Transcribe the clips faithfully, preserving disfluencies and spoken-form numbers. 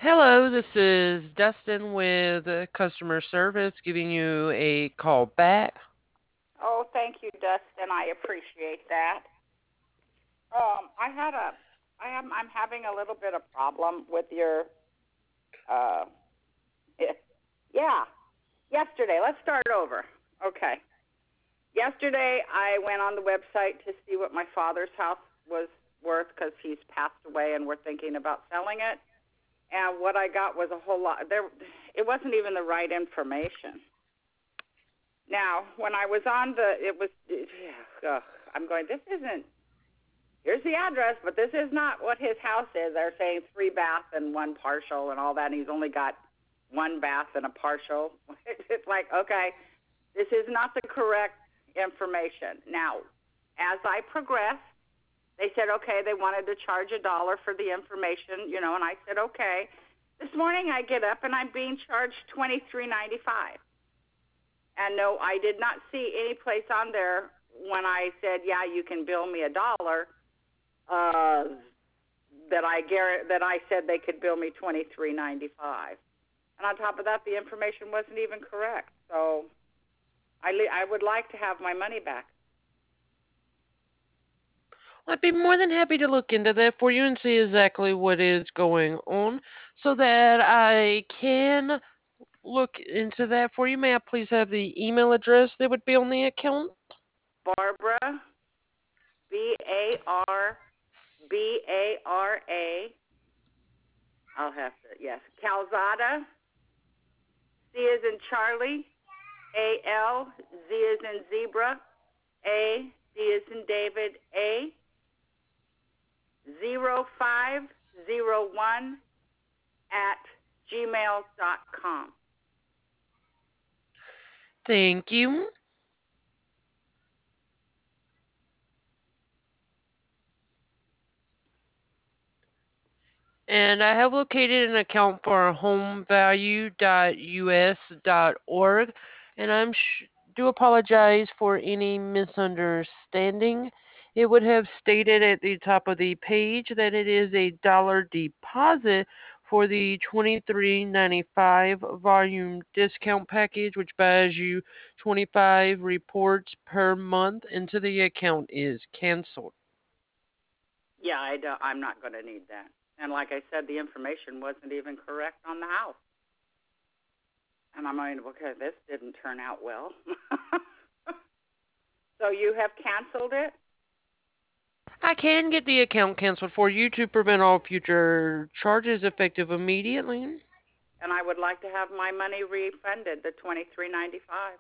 Hello, this is Dustin with uh, customer service giving you a call back. Oh, thank you, Dustin. I appreciate that. Um, I had a, I am, I'm having a little bit of problem with your, uh, yeah. Yesterday, let's start over. Okay. Yesterday, I went on the website to see what my father's house was worth because he's passed away, and we're thinking about selling it. And what I got was a whole lot. There, it wasn't even the right information. Now, when I was on the, it was, ugh, I'm going. This isn't here's the address, but this is not what his house is. They're saying three bath and one partial and all that, and he's only got one bath and a partial. It's like, okay, this is not the correct information. Now, as I progressed, they said, okay, they wanted to charge a dollar for the information, you know, and I said, okay. This morning I get up and I'm being charged twenty-three ninety-five. And no, I did not see any place on there when I said, yeah, you can bill me a dollar, uh, that I guarantee, that I said they could bill me twenty three ninety five, and on top of that, the information wasn't even correct. So I li- I would like to have my money back. I'd be more than happy to look into that for you and see exactly what is going on so that I can look into that for you. May I please have the email address that would be on the account? Barbara, B A R B A R A. I'll have to yes, Calzada. C is in Charlie. A L Z is in zebra. A D is in David. A zero five zero one at gmail dot com. Thank you. And I have located an account for home value dot U S dot org, and I'm sh- do apologize for any misunderstanding. It would have stated at the top of the page that it is a dollar deposit for the twenty-three ninety-five volume discount package, which buys you twenty-five reports per month until the account is canceled. Yeah, I do, I'm not going to need that. And like I said, the information wasn't even correct on the house. And I'm like, okay, this didn't turn out well. So you have canceled it, I can get the account canceled for you to prevent all future charges effective immediately. and I would like to have my money refunded, the twenty three ninety five.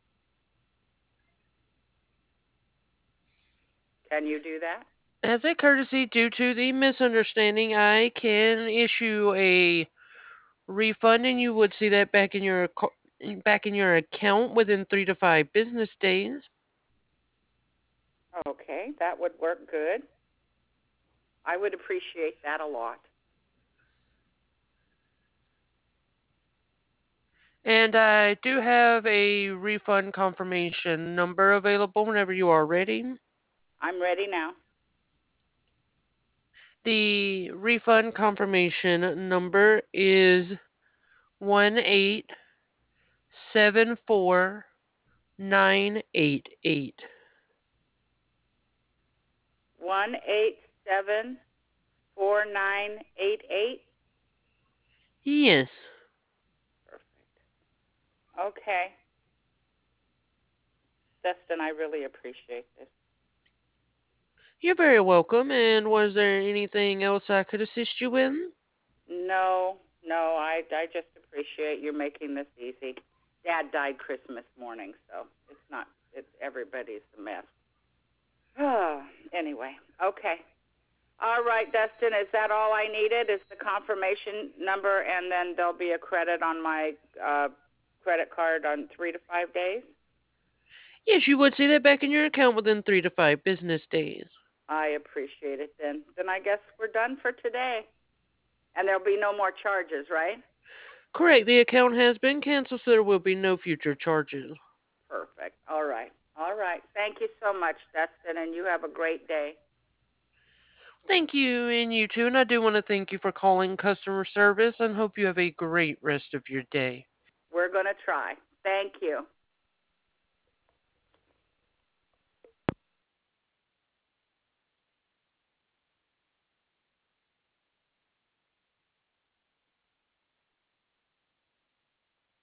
Can you do that? As a courtesy due to the misunderstanding, I can issue a refund and you would see that back in your co- back in your account within three to five business days. Okay, that would work good. I would appreciate that a lot. And I do have a refund confirmation number available whenever you are ready. I'm ready now. The refund confirmation number is one eight seven four nine eight eight. One eight seven four nine eight eight. Yes. Perfect. Okay, Dustin, I really appreciate this. You're very welcome. And was there anything else I could assist you with? No, no, I I just appreciate you making this easy. Dad died Christmas morning, so it's not it's everybody's a mess. Anyway, okay. All right, Dustin, is that all I needed? Is the confirmation number, and then there'll be a credit on my uh, credit card on three to five days? Yes, you would see that back in your account within three to five business days. I appreciate it then. Then I guess we're done for today. And there'll be no more charges, right? Correct. The account has been canceled, so there will be no future charges. Perfect. All right. All right. Thank you so much, Dustin, and you have a great day. Thank you, and you too. And I do want to thank you for calling customer service and hope you have a great rest of your day. We're going to try. Thank you.